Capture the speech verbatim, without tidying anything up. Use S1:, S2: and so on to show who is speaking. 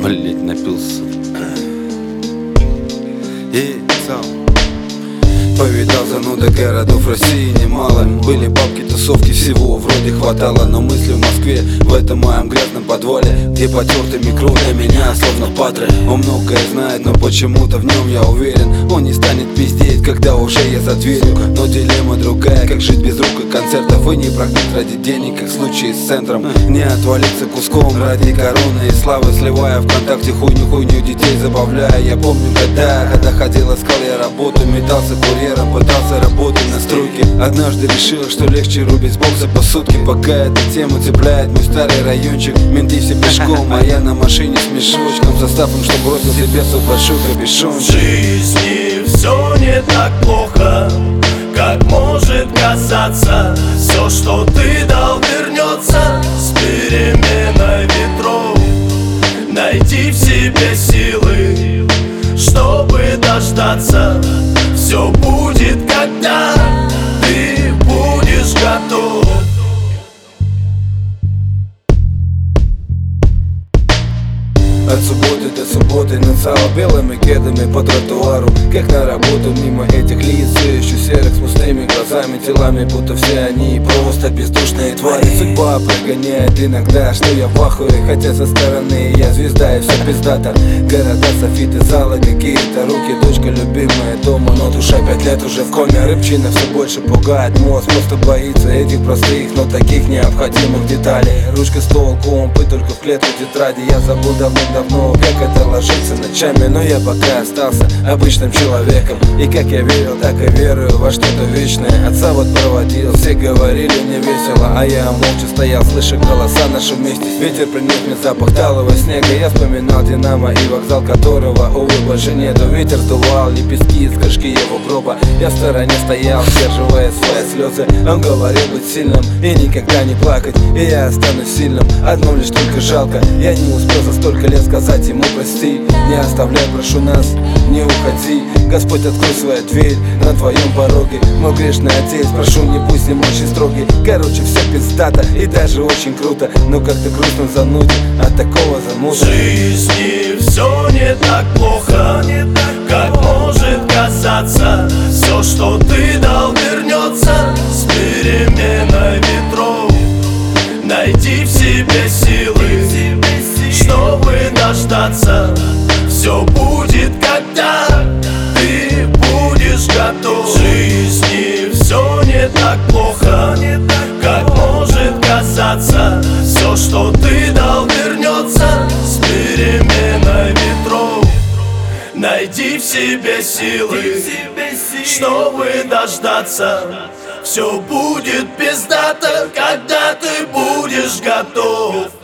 S1: Блять, напился. И сам повидал зануда городов России немало. Были бабки, тусовки, всего вроде хватало. Но мысли в Москве, в этом моем грязном подвале, где потертый микро для меня словно патры. Он многое знает, но почему-то в нем я уверен. Он не станет пиздеть, когда уже я за дверью. Но дилемма другая, как жить без рук и концертов. И не прогнуть ради денег, как в случае с центром. Не отвалиться куском ради короны и славы, сливая ВКонтакте хуйню-хуйню, детей забавляя. Я помню, когда, когда ходил, искал я работу, метался курьером, пытался работать на стройке. Однажды решил, что легче рубить с бокса по сутки. Пока эта тема цепляет мой старый райончик. Менты все пешком, а я на машине с мешочком, составом, что бросил себе свой большой капюшон.
S2: В жизни все не так плохо, как может казаться. Все, что ты дал, вернется с переменой ветров. Найди в себе силы, чтобы дождаться. Все будет, когда ты будешь готов.
S3: От субботы до субботы нацало белыми кедами по тротуару, как на работу мимо этих лиц, все еще серых с пустыми глазами, телами, будто все они просто бездушные твари. Судьба прогоняет иногда, что я в ахуе, хотя со стороны я звезда и все пиздато. Города, софиты, залы, какие-то руки, дочка любимая дома, но душа пять лет уже в коме. Рыбчина все больше пугает мозг, просто боится этих простых, но таких необходимых деталей. Ручка, стол, компы, только в клетку тетради. Я забыл давно-давно, как это ложится ночами, но я пока остался обычным человеком. И как я верил, так и верую во что-то вечное. Отца вот проводил, все говорили мне весело, а я молча стоял, слыша голоса наши вместе. Ветер принес мне запах талого снега. Я вспоминал Динамо и вокзал, которого, увы, больше нету. Ветер сдувал лепестки из крышки его гроба. Я в стороне стоял, сдерживая свои слезы. Он говорил быть сильным и никогда не плакать, и я останусь сильным, одно лишь только жалко. Я не успел за столько лет сказать ему прости. Не оставляй, прошу нас, не уходи. Господь, открой свою дверь на твоем пороге. Мой грешный отец, прошу, не будь с ним очень строгий. Короче, все пиздато и даже очень круто, но как-то грустно занудит от такого замута.
S2: В жизни все не так плохо, как может казаться. Все, что ты дал, вернется с переменой ветров. Найди в себе силы, чтобы дождаться. Все будет, когда ты будешь готов. В жизни все не так плохо, как может казаться. Все, что ты дал, вернется с переменой ветров. Найди в себе силы, чтобы дождаться. Все будет пиздато, когда ты будешь готов.